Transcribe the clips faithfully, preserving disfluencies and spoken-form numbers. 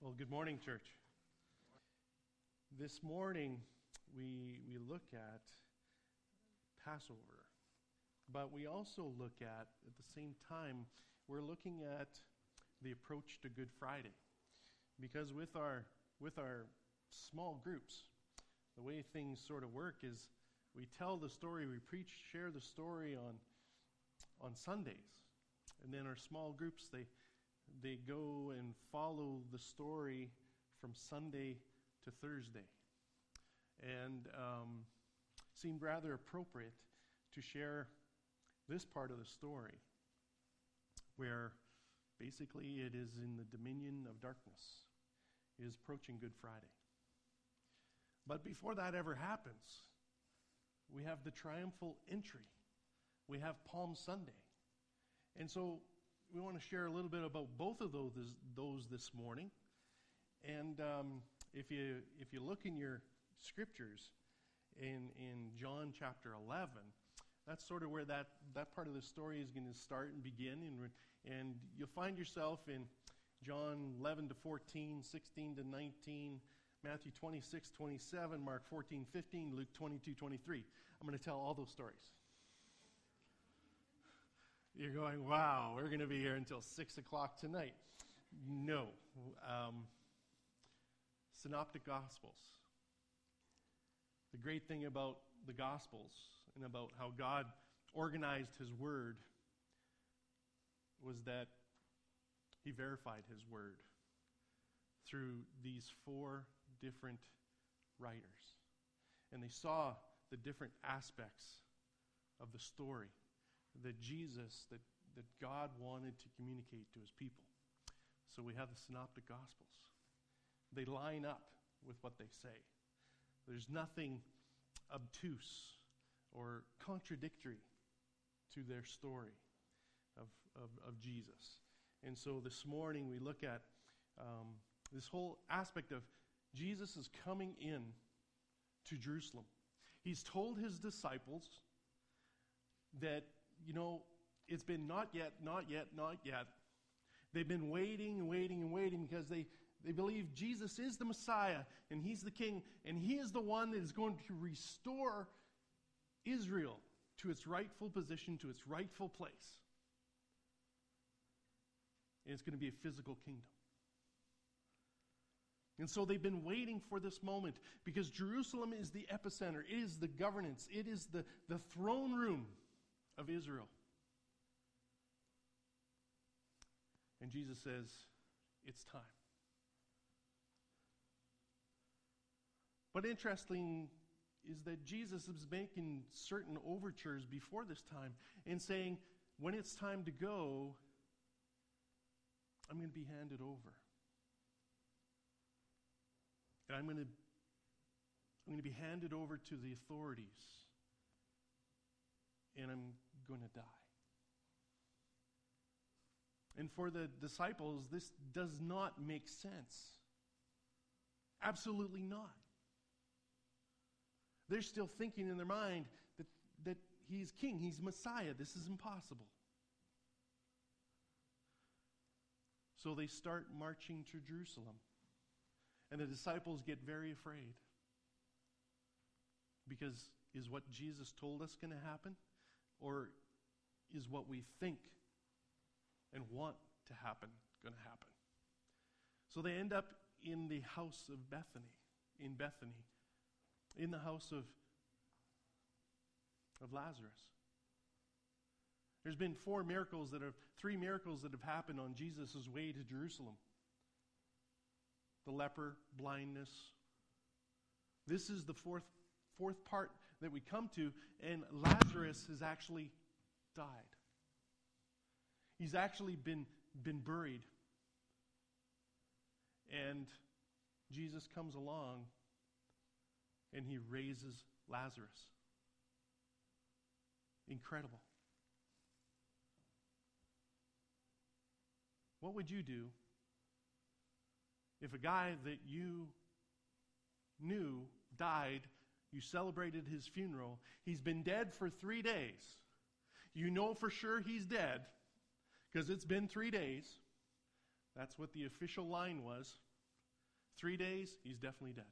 Well, good morning, church. This morning, we we look at Passover, but we also look at, at the same time, we're looking at the approach to Good Friday, because with our with our small groups, the way things sort of work is we tell the story, we preach, share the story on on Sundays, and then our small groups they. They go and follow the story from Sunday to Thursday. And um, seemed rather appropriate to share this part of the story, where basically it is in the dominion of darkness. It is approaching Good Friday. But before that ever happens, we have the triumphal entry. We have Palm Sunday. And so we want to share a little bit about both of those those this morning. And um, if you if you look in your scriptures in in John chapter eleven, that's sort of where that, that part of the story is going to start and begin. And and you'll find yourself in John eleven to fourteen, sixteen to nineteen, Matthew twenty-six, twenty-seven, Mark fourteen, fifteen, Luke twenty-two, twenty-three. I'm going to tell all those stories. You're going, wow, we're going to be here until six o'clock tonight. No. Um, Synoptic Gospels. The great thing about the Gospels and about how God organized His Word was that He verified His Word through these four different writers. And they saw the different aspects of the story that Jesus, that, that God wanted to communicate to His people. So we have the Synoptic Gospels. They line up with what they say. There's nothing obtuse or contradictory to their story of, of, of Jesus. And so this morning we look at um, this whole aspect of Jesus is coming in to Jerusalem. He's told His disciples that, you know, it's been not yet, not yet, not yet. They've been waiting and waiting and waiting because they, they believe Jesus is the Messiah and He's the King and He is the one that is going to restore Israel to its rightful position, to its rightful place. And it's going to be a physical kingdom. And so they've been waiting for this moment because Jerusalem is the epicenter. It is the governance. It is the, the throne room of Israel. And Jesus says, it's time. But interesting is that Jesus is making certain overtures before this time and saying, when it's time to go, I'm going to be handed over. And I'm going to, I'm going to be handed over to the authorities. And I'm going to die. And for the disciples, this does not make sense. Absolutely not. They're still thinking in their mind that, that He's King, He's Messiah. This is impossible. So they start marching to Jerusalem. And the disciples get very afraid. Because is what Jesus told us going to happen? Or is what we think and want to happen going to happen? So they end up in the house of Bethany, in Bethany, in the house of, of Lazarus. There's been four miracles that have, three miracles that have happened on Jesus' way to Jerusalem. The leper, blindness. This is the fourth fourth part that we come to, and Lazarus has actually died. He's actually been, been buried. And Jesus comes along and He raises Lazarus. Incredible. What would you do if a guy that you knew died? You celebrated his funeral. He's been dead for three days. You know for sure he's dead because it's been three days. That's what the official line was. Three days, he's definitely dead.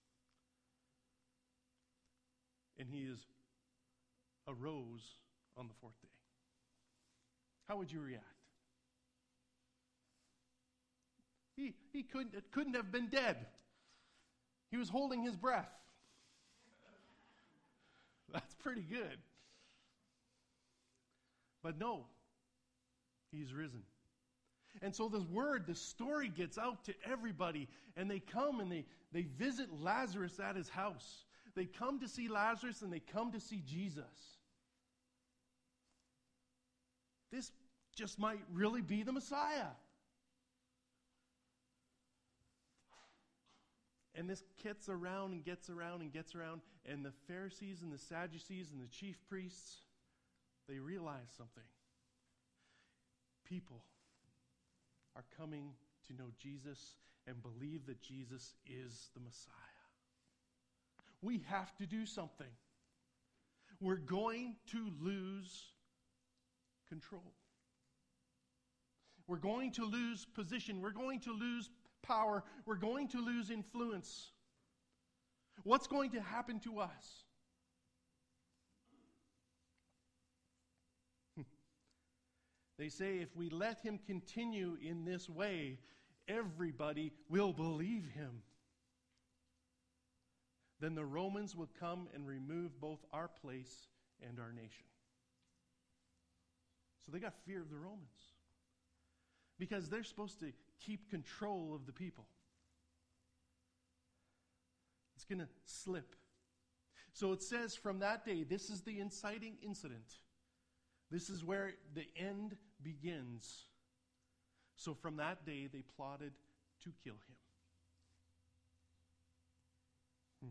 And he is arose on the fourth day. How would you react? He, he couldn't, it couldn't have been dead. He was holding his breath. That's pretty good. But no, he's risen. And so this word, this story gets out to everybody, and they come and they, they visit Lazarus at his house. They come to see Lazarus and they come to see Jesus. This just might really be the Messiah. And this gets around and gets around and gets around, and the Pharisees and the Sadducees and the chief priests, they realize something. People are coming to know Jesus and believe that Jesus is the Messiah. We have to do something. We're going to lose control. We're going to lose position. We're going to lose power. We're going to lose influence. What's going to happen to us? They say if we let him continue in this way, everybody will believe him. Then the Romans will come and remove both our place and our nation. So they got fear of the Romans, because they're supposed to keep control of the people. It's going to slip. So it says from that day, this is the inciting incident. This is where the end begins. So from that day, they plotted to kill him. Hmm.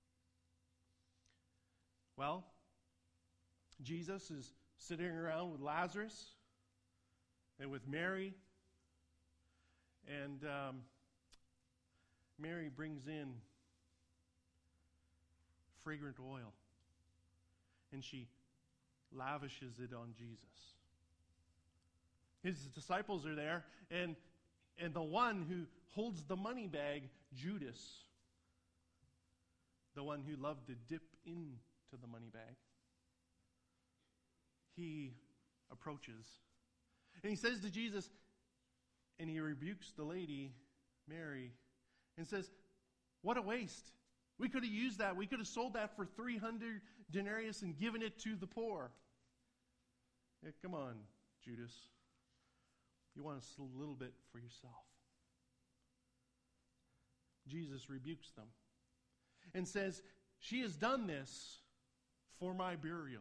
Well, Jesus is sitting around with Lazarus and with Mary. And um, Mary brings in fragrant oil, and she lavishes it on Jesus. His disciples are there, and and the one who holds the money bag, Judas, the one who loved to dip into the money bag, he approaches, and he says to Jesus, and he rebukes the lady, Mary, and says, what a waste. We could have used that. We could have sold that for three hundred denarius and given it to the poor. Yeah, come on, Judas. You want a little bit for yourself. Jesus rebukes them and says, she has done this for my burial.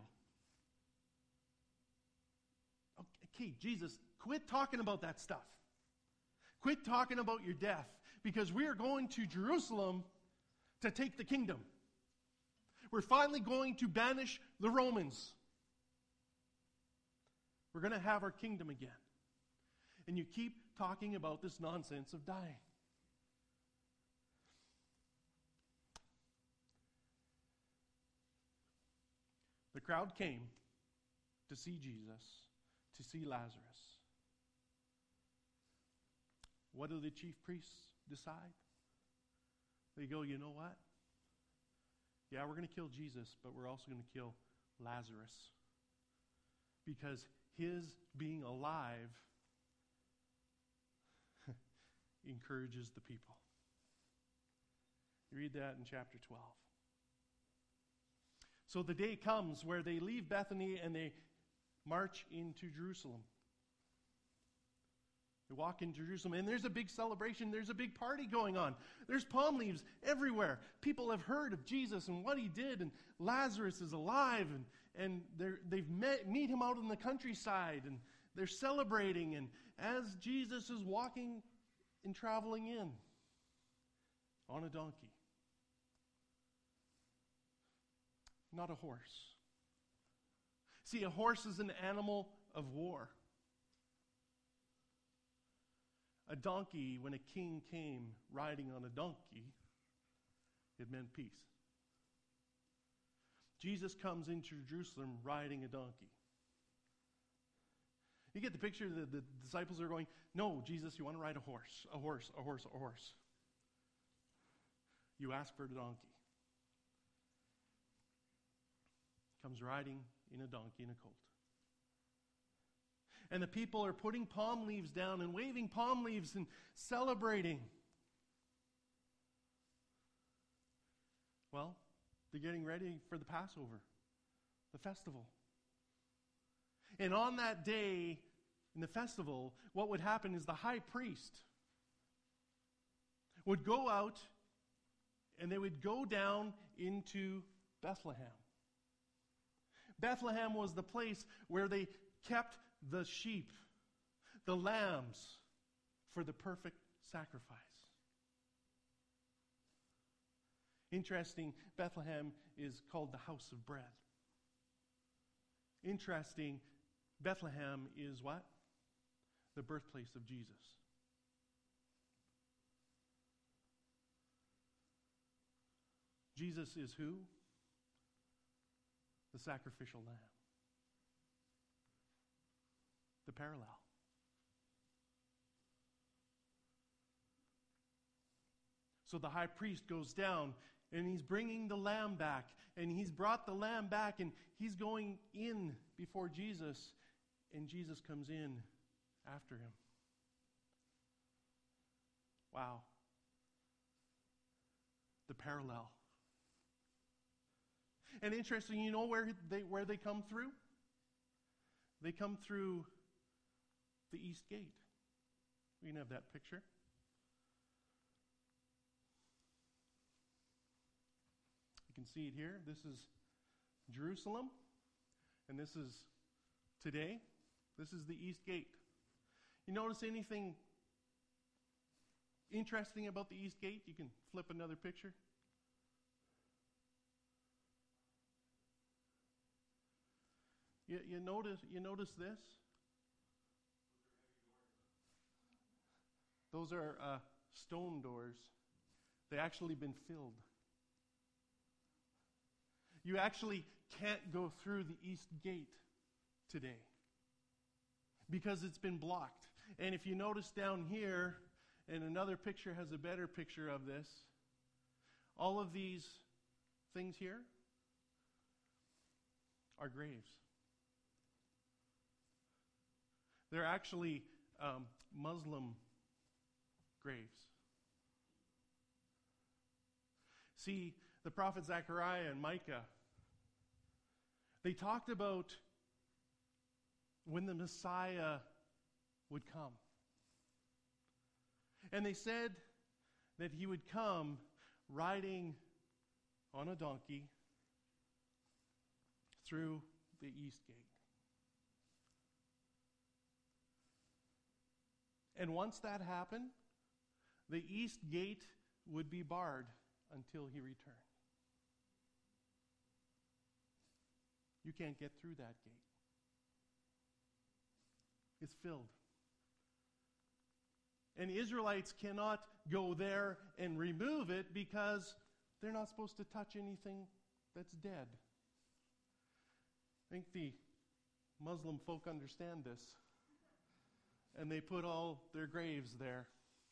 Okay, Jesus, quit talking about that stuff. Quit talking about your death, because we are going to Jerusalem to take the kingdom. We're finally going to banish the Romans. We're going to have our kingdom again. And you keep talking about this nonsense of dying. The crowd came to see Jesus, to see Lazarus. What do the chief priests decide? They go, you know what? Yeah, we're going to kill Jesus, but we're also going to kill Lazarus, because his being alive encourages the people. You read that in chapter twelve. So the day comes where they leave Bethany and they march into Jerusalem. They walk into Jerusalem, and there's a big celebration. There's a big party going on. There's palm leaves everywhere. People have heard of Jesus and what he did, and Lazarus is alive, and, and they're, they've met meet him out in the countryside, and they're celebrating. And as Jesus is walking and traveling in on a donkey, not a horse. See, a horse is an animal of war. A donkey, when a king came riding on a donkey, it meant peace. Jesus comes into Jerusalem riding a donkey. You get the picture that the disciples are going, no, Jesus, you want to ride a horse, a horse, a horse, a horse. You ask for the donkey. Comes riding in a donkey and a colt. And the people are putting palm leaves down and waving palm leaves and celebrating. Well, they're getting ready for the Passover, the festival. And on that day, in the festival, what would happen is the high priest would go out and they would go down into Bethlehem. Bethlehem was the place where they kept the sheep, the lambs, for the perfect sacrifice. Interesting, Bethlehem is called the house of bread. Interesting, Bethlehem is what? The birthplace of Jesus. Jesus is who? The sacrificial lamb. The parallel. So the high priest goes down and he's bringing the lamb back. And he's brought the lamb back and he's going in before Jesus. And Jesus comes in after him. Wow. The parallel. And interesting, you know where they where they come through? They come through the East Gate. We can have that picture. You can see it here. This is Jerusalem, and this is today. This is the East Gate. You notice anything interesting about the East Gate? You can flip another picture. You, you notice you notice this? Those are uh, stone doors. They actually been filled. You actually can't go through the East Gate today because it's been blocked. And if you notice down here, and another picture has a better picture of this, all of these things here are graves. They're actually um, Muslim graves. See, the prophet Zechariah and Micah, they talked about when the Messiah would come. And they said that he would come riding on a donkey through the East Gate. And once that happened, the East Gate would be barred until he returned. You can't get through that gate. It's filled. And Israelites cannot go there and remove it because they're not supposed to touch anything that's dead. I think the Muslim folk understand this. And they put all their graves there.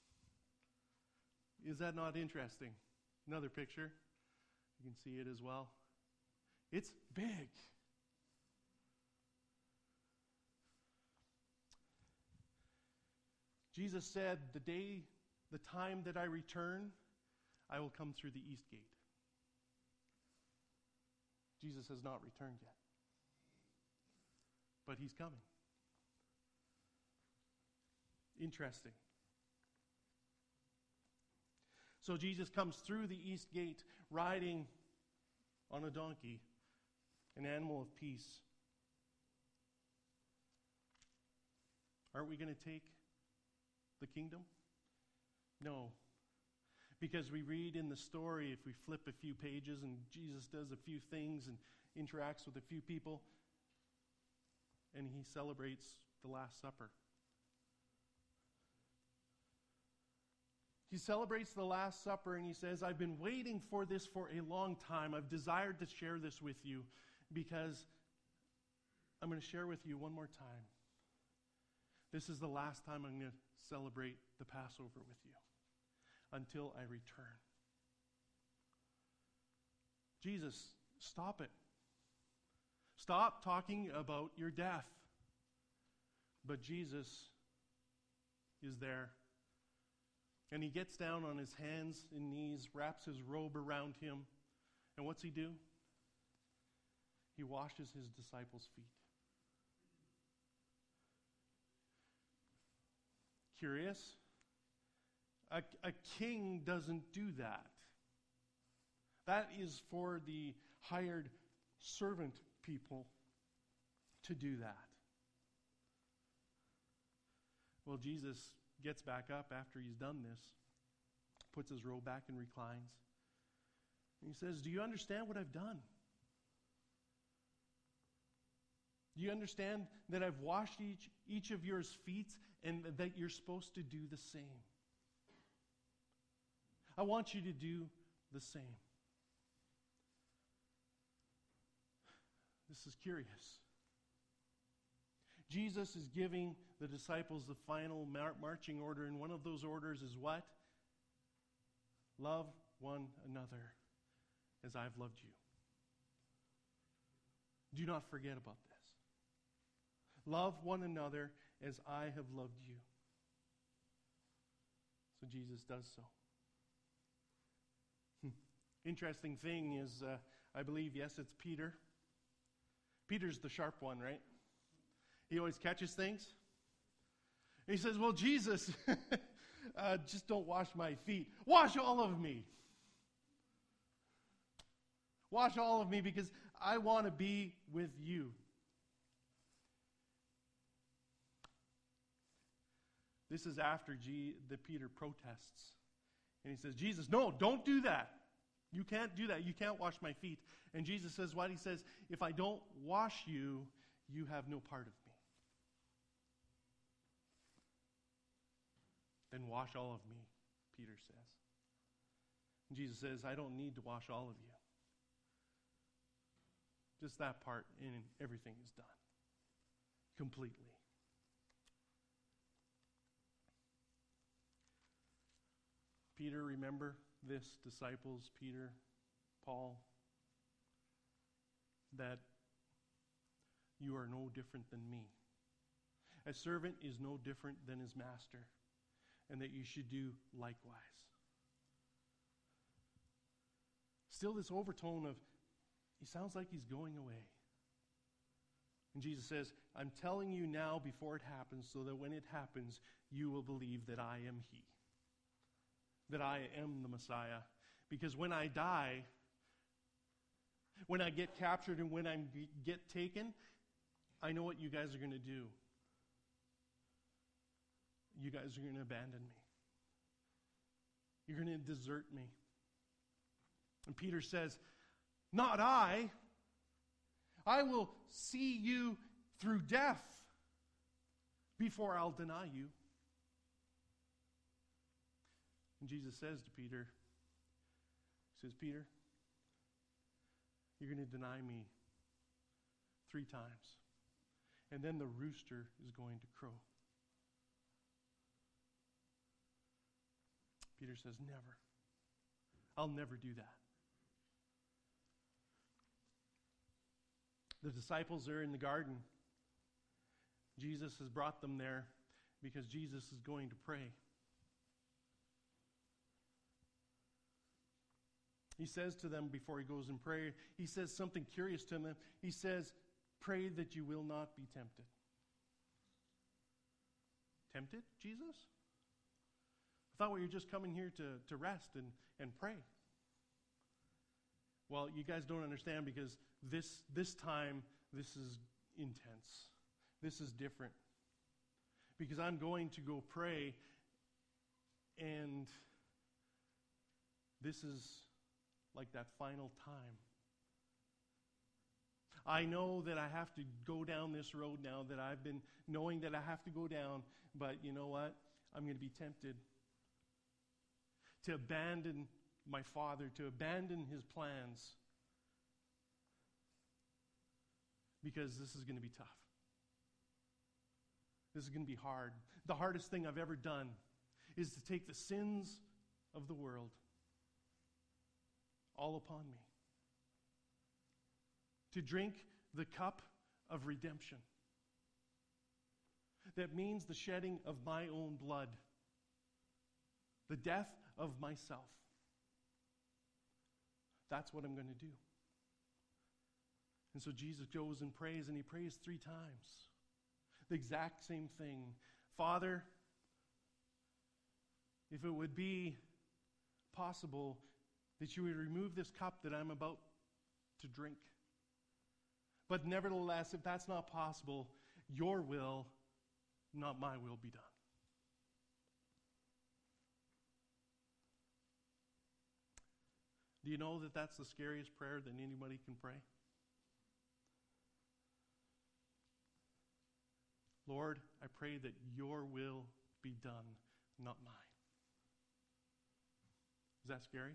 Is that not interesting? Another picture. You can see it as well. It's big. Jesus said, the day, the time that I return, I will come through the East Gate. Jesus has not returned yet. But he's coming. Interesting. So Jesus comes through the East Gate riding on a donkey, an animal of peace. Aren't we going to take the kingdom? No. Because we read in the story, if we flip a few pages and Jesus does a few things and interacts with a few people, and he celebrates the Last Supper. He celebrates the Last Supper and he says, I've been waiting for this for a long time. I've desired to share this with you because I'm going to share with you one more time. This is the last time I'm going to celebrate the Passover with you until I return. Jesus, stop it. Stop talking about your death. But Jesus is there. And he gets down on his hands and knees, wraps his robe around him. And what's he do? He washes his disciples' feet. Curious? A, a king doesn't do that. That is for the hired servant people to do that. Well, Jesus gets back up after he's done this, puts his robe back and reclines. And he says, do you understand what I've done? Do you understand that I've washed each, each of your feet and that you're supposed to do the same? I want you to do the same. This is curious. Jesus is giving the disciples the final mar- marching order, and one of those orders is what? Love one another as I've loved you. Do not forget about this. Love one another as I have loved you. So Jesus does so. Interesting thing is, uh, I believe, yes, it's Peter. Peter's the sharp one, right? He always catches things. And he says, well, Jesus, uh, just don't wash my feet. Wash all of me. Wash all of me because I want to be with you. This is after G, the Peter protests. And he says, Jesus, no, don't do that. You can't do that. You can't wash my feet. And Jesus says what? He says, if I don't wash you, you have no part of me. Then wash all of me, Peter says. And Jesus says, I don't need to wash all of you. Just that part, and everything is done. Completely. Peter, remember this, disciples, Peter, Paul, that you are no different than me. A servant is no different than his master, and that you should do likewise. Still this overtone of, he sounds like he's going away. And Jesus says, I'm telling you now before it happens, so that when it happens, you will believe that I am he. That I am the Messiah. Because when I die, when I get captured and when I get taken, I know what you guys are going to do. You guys are going to abandon me. You're going to desert me. And Peter says, not I. I will see you through death before I'll deny you. And Jesus says to Peter, he says, Peter, you're going to deny me three times. And then the rooster is going to crow. Peter says, never. I'll never do that. The disciples are in the garden. Jesus has brought them there because Jesus is going to pray. He says to them before he goes in prayer, he says something curious to them. He says, pray that you will not be tempted. Tempted, Jesus? I thought we were just coming here to, to rest and, and pray. Well, you guys don't understand because this, this time, this is intense. This is different. Because I'm going to go pray, and this is like that final time. I know that I have to go down this road now that I've been knowing that I have to go down, but you know what? I'm going to be tempted to abandon my Father, to abandon his plans, because this is going to be tough. This is going to be hard. The hardest thing I've ever done is to take the sins of the world all upon me. to drink the cup of redemption. That means the shedding of my own blood, the death of myself. That's what I'm going to do. And so Jesus goes and prays, and he prays three times. The exact same thing. Father, if it would be possible that you would remove this cup that I'm about to drink. But nevertheless, if that's not possible, your will, not my will, be done. Do you know that that's the scariest prayer that anybody can pray? Lord, I pray that your will be done, not mine. Is that scary?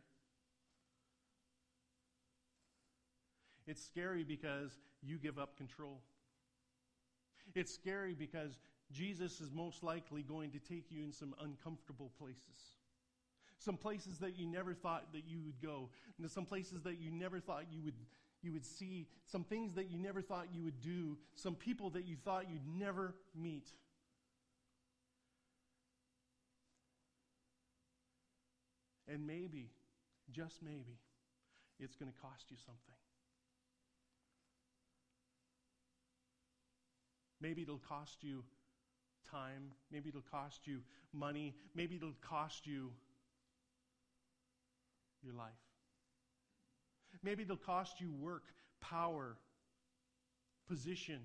It's scary because you give up control. It's scary because Jesus is most likely going to take you in some uncomfortable places. Some places that you never thought that you would go. And some places that you never thought you would you would see. Some things that you never thought you would do. Some people that you thought you'd never meet. And maybe, just maybe, it's going to cost you something. Maybe it'll cost you time. Maybe it'll cost you money. Maybe it'll cost you your life. Maybe it'll cost you work, power, position,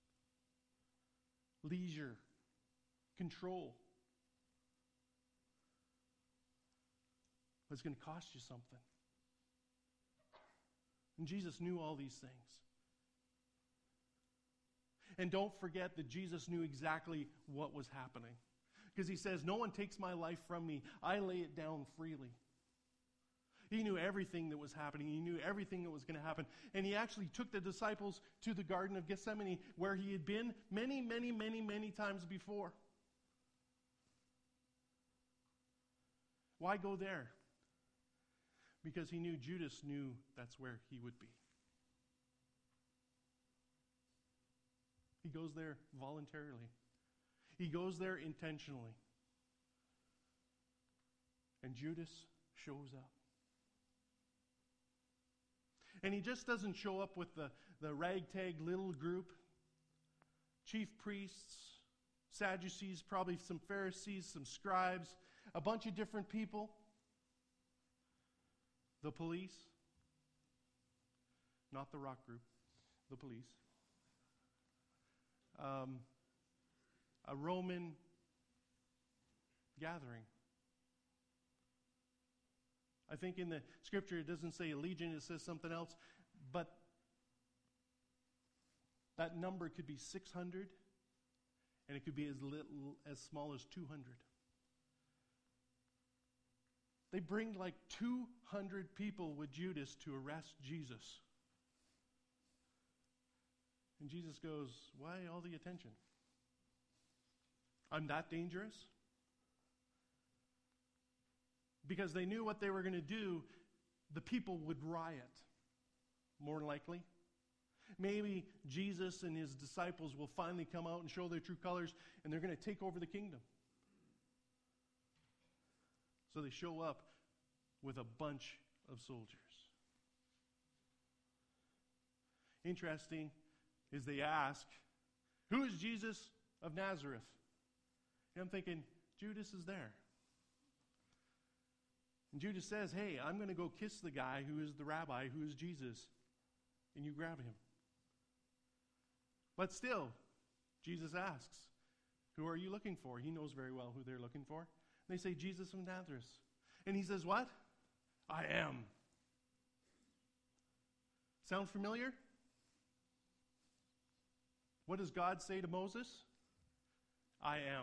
leisure, control. But it's going to cost you something. And Jesus knew all these things. And don't forget that Jesus knew exactly what was happening. Because he says, no one takes my life from me. I lay it down freely. He knew everything that was happening. He knew everything that was going to happen. And he actually took the disciples to the Garden of Gethsemane, where he had been many, many, many, many times before. Why go there? Because he knew Judas knew that's where he would be. He goes there voluntarily. He goes there intentionally. And Judas shows up. And he just doesn't show up with the, the ragtag little group. Chief priests, Sadducees, probably some Pharisees, some scribes, a bunch of different people. The police. Not the rock group. The police. Um, a Roman gathering. I think in the scripture it doesn't say a legion, it says something else, but that number could be six hundred, and it could be as little, as small as two hundred. They bring like two hundred people with Judas to arrest Jesus. And Jesus goes, why all the attention? I'm that dangerous? Because they knew what they were going to do, the people would riot, more likely. Maybe Jesus and his disciples will finally come out and show their true colors, and they're going to take over the kingdom. So they show up with a bunch of soldiers. Interesting is they ask, who is Jesus of Nazareth? And I'm thinking, Judas is there. And Judas says, hey, I'm going to go kiss the guy who is the rabbi, who is Jesus. And you grab him. But still, Jesus asks, who are you looking for? He knows very well who they're looking for. And they say, Jesus of Nazareth. And he says, what? I am. Sound familiar? What does God say to Moses? I am.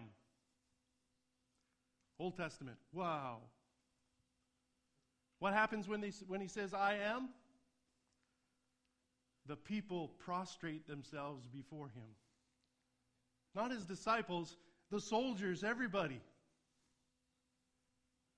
Old Testament. Wow. What happens when, they, when he says, I am? The people prostrate themselves before him. Not his disciples, the soldiers, everybody.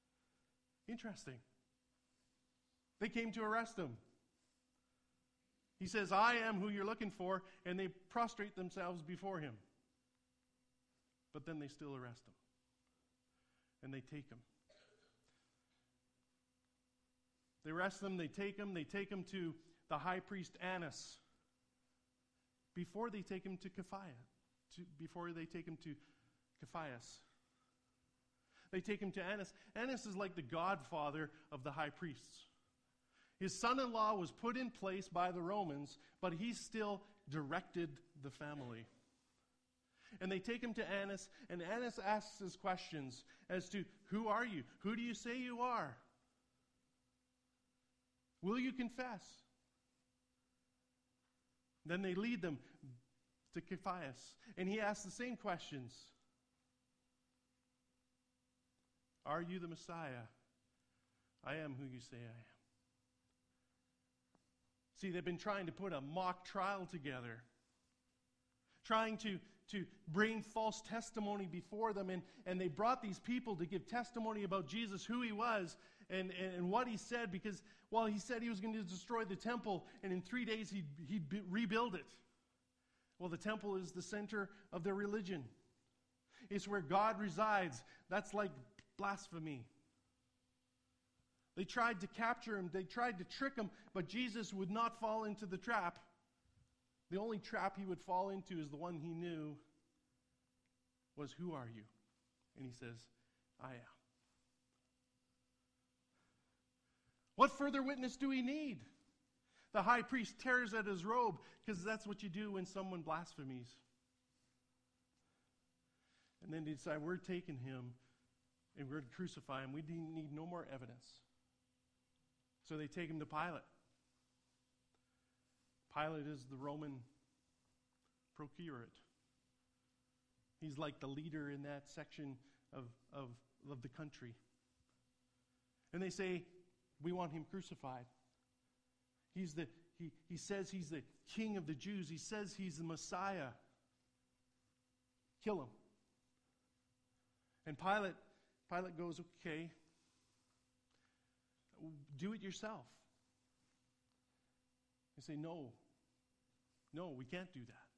Interesting. They came to arrest him. He says, I am who you're looking for, and they prostrate themselves before him. But then they still arrest him. And they take him. They arrest them, they take him, they take him to the high priest Annas. Before they take him to Caiaphas. To, before they take him to Caiaphas. They take him to Annas. Annas is like the godfather of the high priests. His son-in-law was put in place by the Romans, but he still directed the family. And they take him to Annas, and Annas asks his questions as to, who are you? Who do you say you are? Will you confess? Then they lead them to Caiaphas, and he asks the same questions. Are you the Messiah? I am who you say I am. See, they've been trying to put a mock trial together, trying to, to bring false testimony before them, and, and they brought these people to give testimony about Jesus, who he was, and, and, and what he said, because, well, he said he was going to destroy the temple, and in three days he'd, he'd be, rebuild it. Well, the temple is the center of their religion. It's where God resides. That's like blasphemy. They tried to capture him. They tried to trick him, but Jesus would not fall into the trap. The only trap he would fall into is the one he knew was, who are you? And he says, I am. What further witness do we need? The high priest tears at his robe, because that's what you do when someone blasphemies. And then they decide, we're taking him and we're going to crucify him. We need no more evidence. So they take him to Pilate. Pilate is the Roman procurator. He's like the leader in that section of, of, of the country. And they say, we want him crucified. He's the, he, he says he's the king of the Jews. He says he's the Messiah. Kill him. And Pilate, Pilate goes, okay, do it yourself. They say, no, no, we can't do that.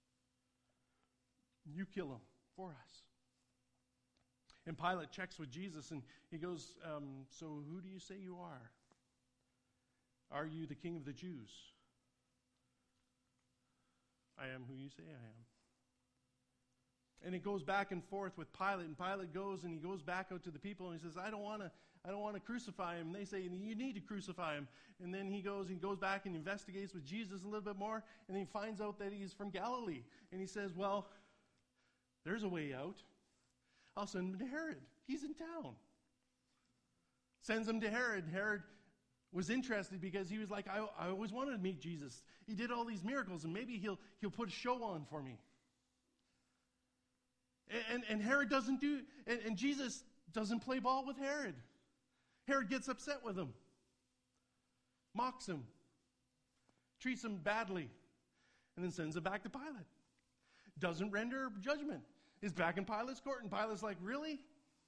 You kill him for us. And Pilate checks with Jesus, and he goes, um, so who do you say you are? Are you the king of the Jews? I am who you say I am. And it goes back and forth with Pilate, and Pilate goes and he goes back out to the people and he says, I don't want to I don't want to crucify him. And they say, you need to crucify him. And then he goes and goes back and investigates with Jesus a little bit more, and then he finds out that he's from Galilee. And he says, well, there's a way out. I'll send him to Herod. He's in town. Sends him to Herod. Herod was interested because he was like, I, I always wanted to meet Jesus. He did all these miracles, and maybe he'll he'll put a show on for me. And, and Herod doesn't do, and, and Jesus doesn't play ball with Herod. Herod gets upset with him, mocks him, treats him badly, and then sends him back to Pilate. Doesn't render judgment. Is back in Pilate's court, and Pilate's like, really?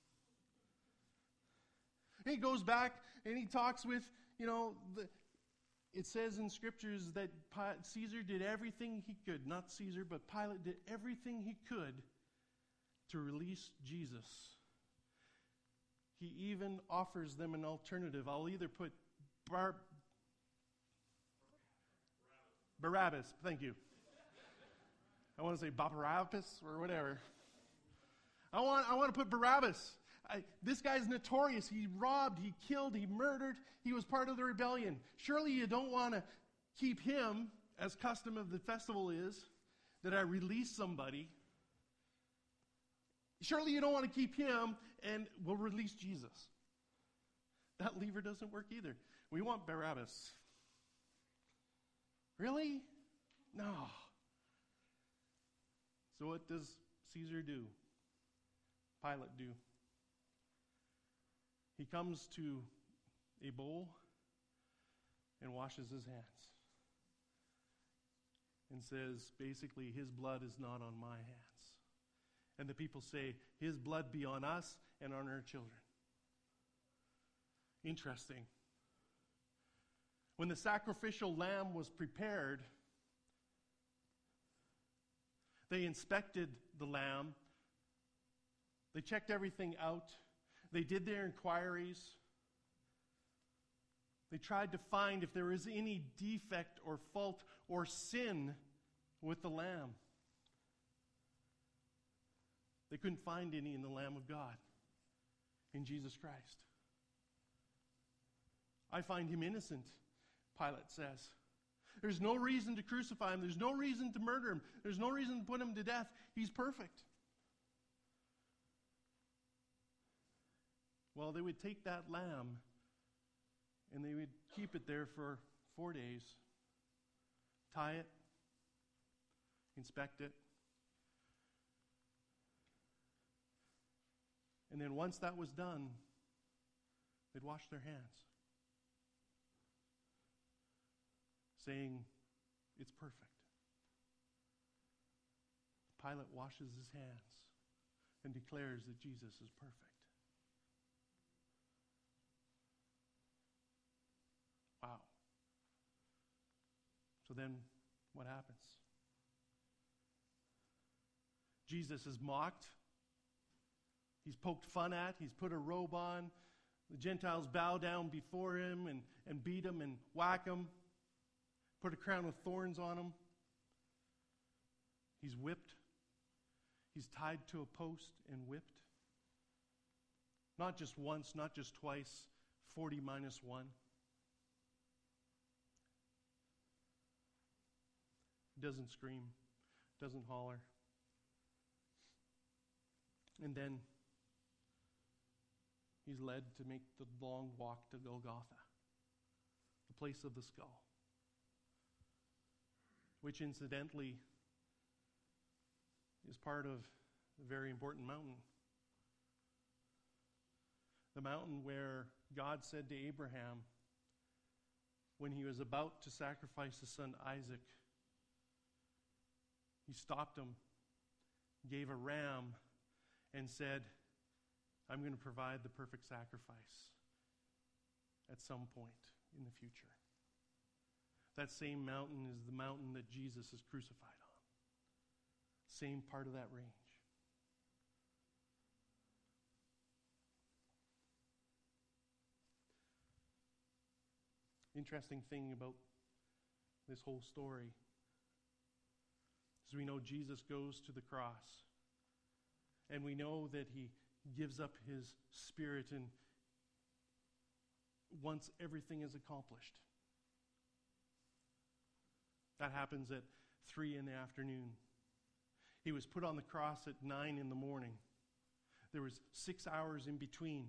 And he goes back and he talks with, you know, the, it says in scriptures that Caesar did everything he could, not Caesar, but Pilate did everything he could to release Jesus. He even offers them an alternative. I'll either put Bar- Barabbas, thank you. I want to say Barabbas or whatever. I want, I want to put Barabbas. I, this guy's notorious. He robbed, he killed, he murdered. He was part of the rebellion. Surely you don't want to keep him, as custom of the festival is, that I release somebody. Surely you don't want to keep him and we'll release Jesus. That lever doesn't work either. We want Barabbas. Really? No. So what does Caesar do? Pilate do? He comes to a bowl and washes his hands and says, basically, his blood is not on my hands. And the people say, his blood be on us and on our children. Interesting. When the sacrificial lamb was prepared, they inspected the lamb. They checked everything out. They did their inquiries. They tried to find if there was any defect or fault or sin with the lamb. They couldn't find any in the Lamb of God, in Jesus Christ. I find him innocent, Pilate says. There's no reason to crucify him. There's no reason to murder him. There's no reason to put him to death. He's perfect. Well, they would take that lamb and they would keep it there for four days, tie it, inspect it. And then once that was done, they'd wash their hands, saying, it's perfect. Pilate washes his hands and declares that Jesus is perfect. Wow. So then what happens? Jesus is mocked. He's poked fun at. He's put a robe on. The Gentiles bow down before him and, and beat him and whack him. Put a crown of thorns on him. He's whipped. He's tied to a post and whipped. Not just once, not just twice, forty minus one. Doesn't scream, doesn't holler. And then he's led to make the long walk to Golgotha, the place of the skull, which incidentally is part of a very important mountain. The mountain where God said to Abraham, when he was about to sacrifice his son Isaac, he stopped him, gave a ram, and said, I'm going to provide the perfect sacrifice at some point in the future. That same mountain is the mountain that Jesus is crucified on. Same part of that range. Interesting thing about this whole story is we know Jesus goes to the cross. And we know that he gives up his spirit and once everything is accomplished. That happens at three in the afternoon. He was put on the cross at nine in the morning. There was six hours in between.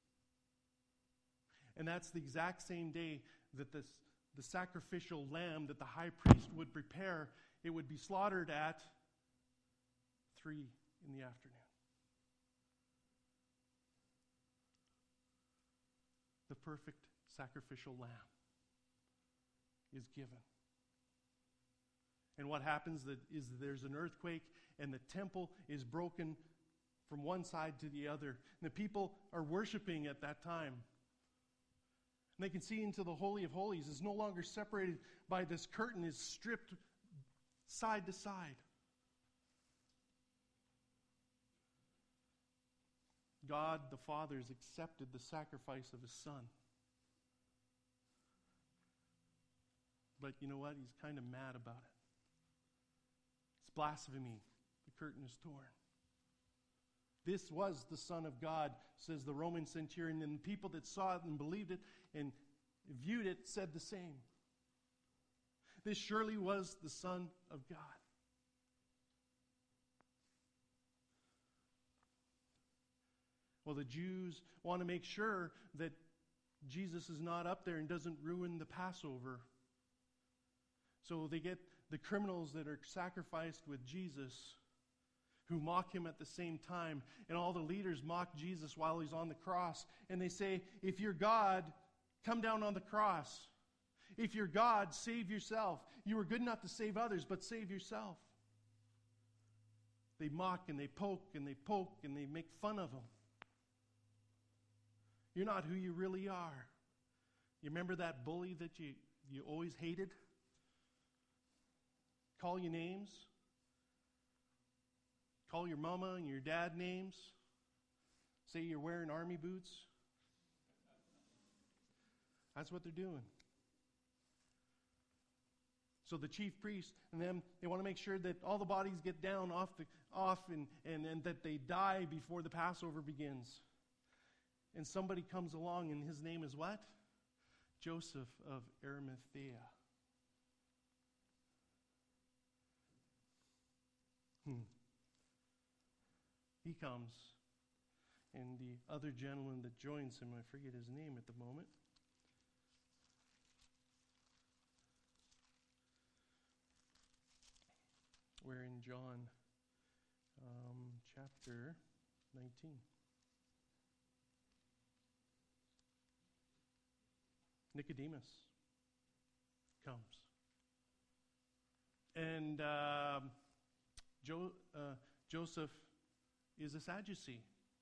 And that's the exact same day that this, the sacrificial lamb that the high priest would prepare, it would be slaughtered at three in the afternoon. The perfect sacrificial lamb is given. And what happens that is there's an earthquake and the temple is broken from one side to the other. And the people are worshiping at that time. And they can see into the Holy of Holies. It's no longer separated by this curtain. It's stripped side to side. God the Father has accepted the sacrifice of his Son. But you know what? He's kind of mad about it. It's blasphemy. The curtain is torn. This was the Son of God, says the Roman centurion, and the people that saw it and believed it and viewed it said the same. This surely was the Son of God. Well, the Jews want to make sure that Jesus is not up there and doesn't ruin the Passover. So they get the criminals that are sacrificed with Jesus, who mock him at the same time. And all the leaders mock Jesus while he's on the cross. And they say, if you're God, come down on the cross. If you're God, save yourself. You were good enough to save others, but save yourself. They mock and they poke and they poke and they make fun of him. You're not who you really are. You remember that bully that you you always hated? Call you names? Call your mama and your dad names? Say you're wearing army boots? That's what they're doing. So the chief priest and them, they want to make sure that all the bodies get down off the off and, and, and that they die before the Passover begins. And somebody comes along, and his name is what? Joseph of Arimathea. Hmm. He comes, and the other gentleman that joins him, I forget his name at the moment. We're in John um, chapter nineteen. Nicodemus comes. And um, jo- uh, Joseph is a Sadducee.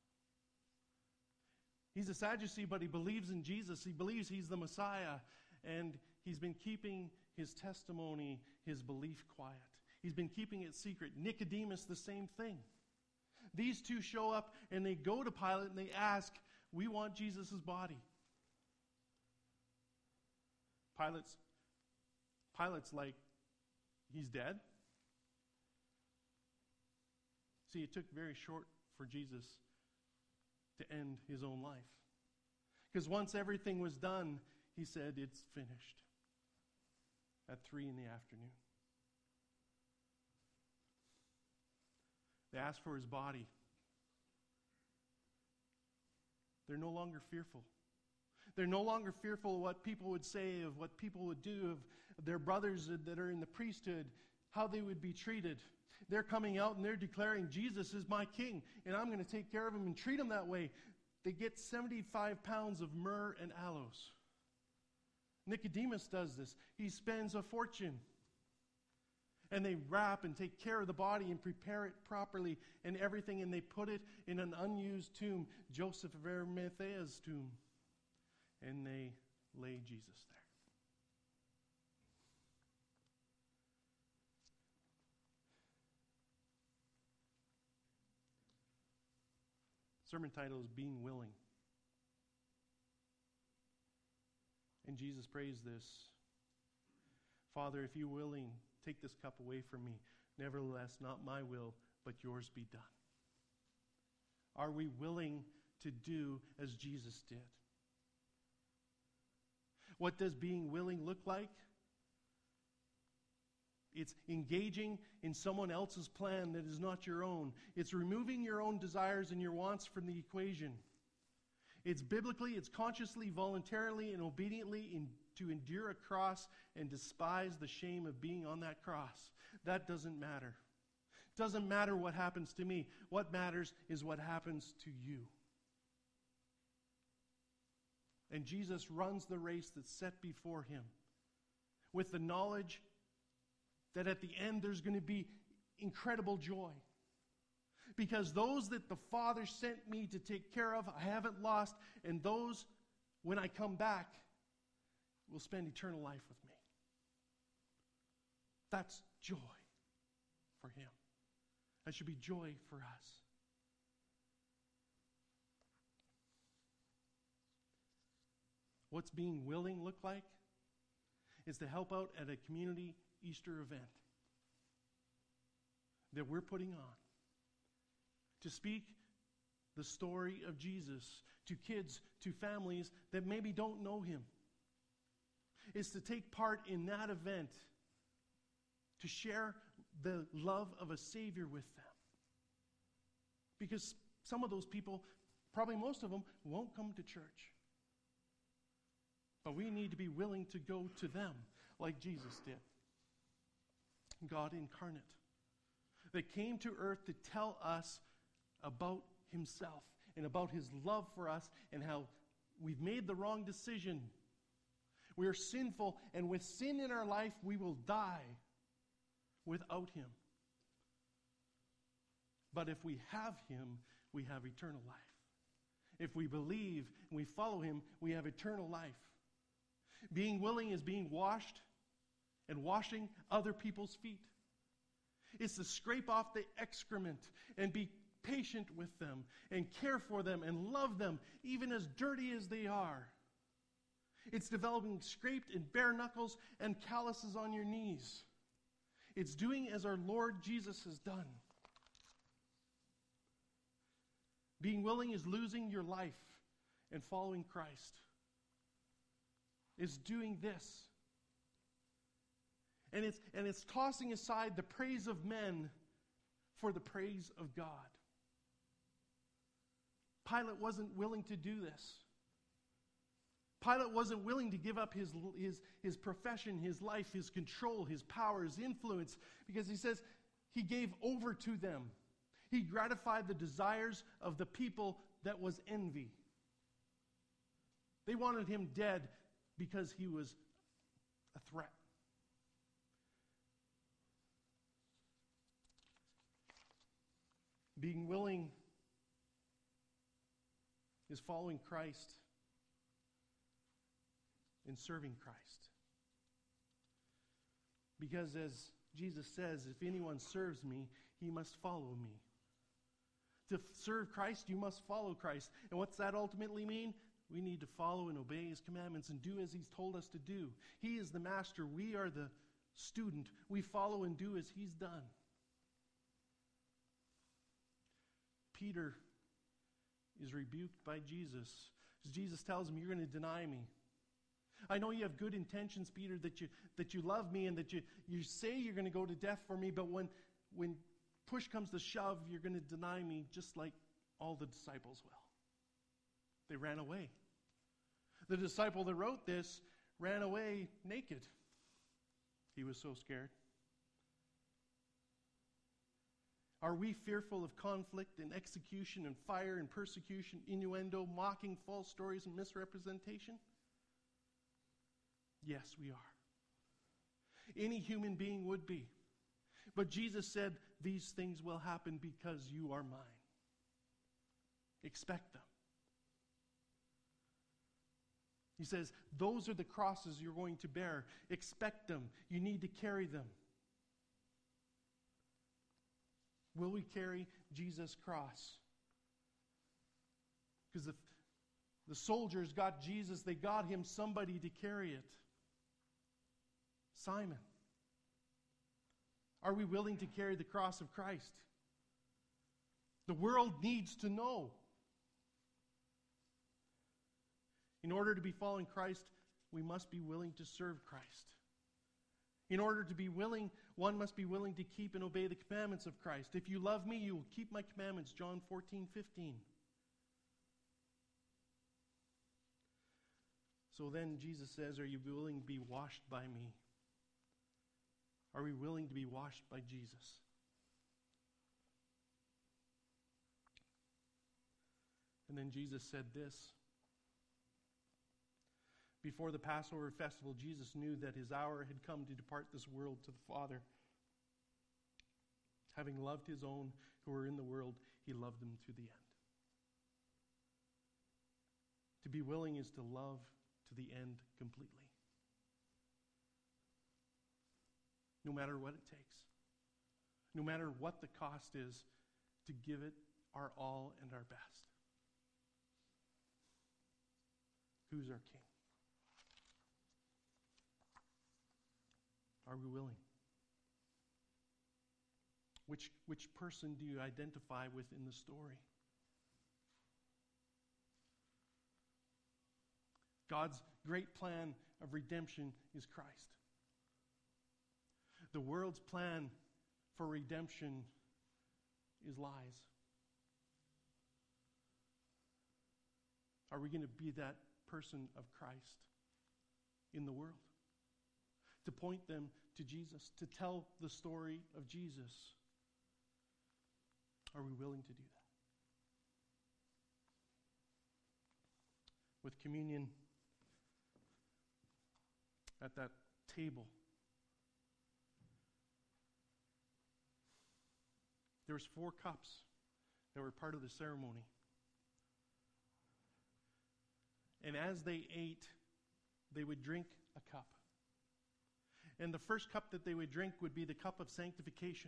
He's a Sadducee, but he believes in Jesus. He believes he's the Messiah. And he's been keeping his testimony, his belief quiet. He's been keeping it secret. Nicodemus, the same thing. These two show up and they go to Pilate and they ask, we want Jesus' body. Pilate's, Pilate's like, he's dead? See, it took very short for Jesus to end his own life. Because once everything was done, he said, it's finished. At three in the afternoon. They asked for his body. They're no longer fearful. They're no longer fearful of what people would say, of what people would do, of their brothers that are in the priesthood, how they would be treated. They're coming out and they're declaring, Jesus is my king, and I'm going to take care of him and treat him that way. They get seventy-five pounds of myrrh and aloes. Nicodemus does this. He spends a fortune. And they wrap and take care of the body and prepare it properly and everything, and they put it in an unused tomb, Joseph of Arimathea's tomb. And they lay Jesus there. Sermon title is Being Willing. And Jesus prays this, Father, if you're willing, take this cup away from me. Nevertheless, not my will, but yours be done. Are we willing to do as Jesus did? What does being willing look like? It's engaging in someone else's plan that is not your own. It's removing your own desires and your wants from the equation. It's biblically, it's consciously, voluntarily, and obediently in, to endure a cross and despise the shame of being on that cross. That doesn't matter. It doesn't matter what happens to me. What matters is what happens to you. And Jesus runs the race that's set before him with the knowledge that at the end there's going to be incredible joy. Because those that the Father sent me to take care of, I haven't lost. And those, when I come back, will spend eternal life with me. That's joy for him. That should be joy for us. What's being willing look like? Is to help out at a community Easter event that we're putting on. To speak the story of Jesus to kids, to families that maybe don't know him. Is to take part in that event. To share the love of a Savior with them. Because some of those people, probably most of them, won't come to church. But we need to be willing to go to them like Jesus did. God incarnate. That came to earth to tell us about himself and about his love for us and how we've made the wrong decision. We are sinful, and with sin in our life, we will die without him. But if we have him, we have eternal life. If we believe and we follow him, we have eternal life. Being willing is being washed and washing other people's feet. It's to scrape off the excrement and be patient with them and care for them and love them, even as dirty as they are. It's developing scraped and bare knuckles and calluses on your knees. It's doing as our Lord Jesus has done. Being willing is losing your life and following Christ. It's doing this. And it's, and it's tossing aside the praise of men for the praise of God. Pilate wasn't willing to do this. Pilate wasn't willing to give up his, his, his profession, his life, his control, his power, his influence, because he says he gave over to them. He gratified the desires of the people that was envy. They wanted him dead because he was a threat. Being willing is following Christ and serving Christ. Because as Jesus says, if anyone serves me, he must follow me. To serve Christ, you must follow Christ. And what's that ultimately mean? We need to follow and obey his commandments and do as he's told us to do. He is the master. We are the student. We follow and do as he's done. Peter is rebuked by Jesus. Jesus tells him, you're going to deny me. I know you have good intentions, Peter, that you that you love me and that you, you say you're going to go to death for me, but when, when push comes to shove, you're going to deny me just like all the disciples will. They ran away. The disciple that wrote this ran away naked. He was so scared. Are we fearful of conflict and execution and fire and persecution, innuendo, mocking, false stories, and misrepresentation? Yes, we are. Any human being would be. But Jesus said, these things will happen because you are mine. Expect them. He says, those are the crosses you're going to bear. Expect them. You need to carry them. Will we carry Jesus' cross? Because the, the soldiers got Jesus, they got him somebody to carry it. Simon. Are we willing to carry the cross of Christ? The world needs to know. In order to be following Christ, we must be willing to serve Christ. In order to be willing, one must be willing to keep and obey the commandments of Christ. If you love me, you will keep my commandments. John fourteen fifteen. So then Jesus says, are you willing to be washed by me? Are we willing to be washed by Jesus? And then Jesus said this. Before the Passover festival, Jesus knew that his hour had come to depart this world to the Father. Having loved his own who were in the world, he loved them to the end. To be willing is to love to the end completely. No matter what it takes. No matter what the cost is, to give it our all and our best. Who's our King? Are we willing? Which, which person do you identify with in the story? God's great plan of redemption is Christ. The world's plan for redemption is lies. Are we going to be that person of Christ in the world? To point them to Jesus, to tell the story of Jesus. Are we willing to do that? With communion at that table, there was four cups that were part of the ceremony. And as they ate, they would drink a cup. And the first cup that they would drink would be the cup of sanctification,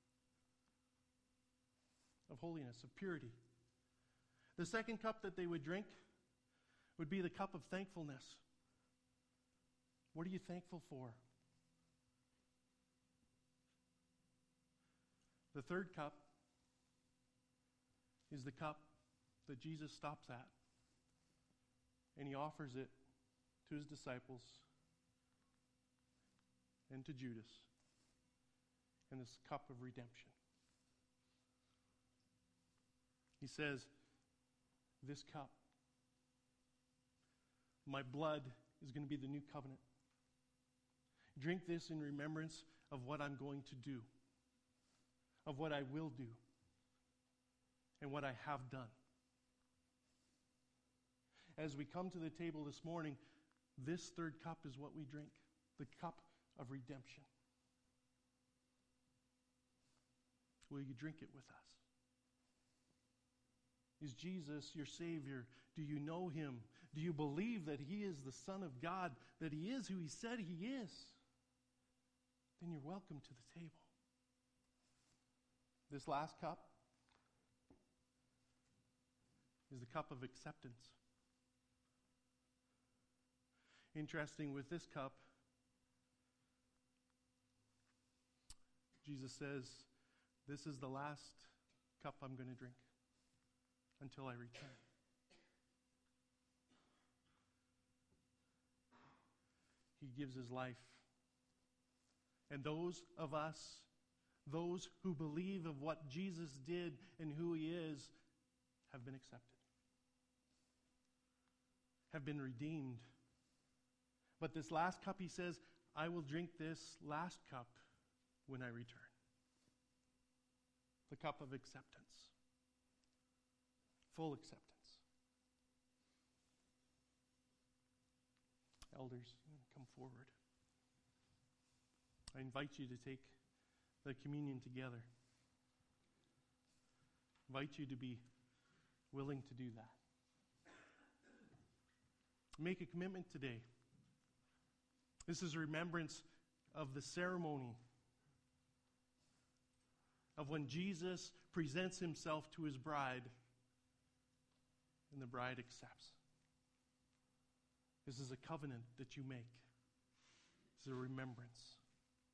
of holiness, of purity. The second cup that they would drink would be the cup of thankfulness. What are you thankful for? The third cup is the cup that Jesus stops at, and he offers it to his disciples and to Judas, and this cup of redemption. He says, this cup, my blood is going to be the new covenant. Drink this in remembrance of what I'm going to do, of what I will do, and what I have done. As we come to the table this morning, this third cup is what we drink, the cup of redemption. Will you drink it with us? Is Jesus your Savior? Do you know him? Do you believe that he is the Son of God, that he is who he said he is? Then you're welcome to the table. This last cup is the cup of acceptance. Interesting, with this cup, Jesus says, this is the last cup I'm going to drink until I return. He gives his life. And those of us, those who believe of what Jesus did and who he is, have been accepted, have been redeemed. But this last cup, he says, I will drink this last cup when I return. The cup of acceptance. Full acceptance. Elders, come forward. I invite you to take the communion together. I invite you to be willing to do that. Make a commitment today. This is a remembrance of the ceremony of when Jesus presents himself to his bride and the bride accepts. This is a covenant that you make. It's a remembrance.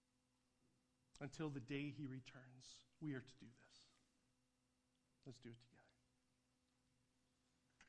Until the day he returns, we are to do this. Let's do it together.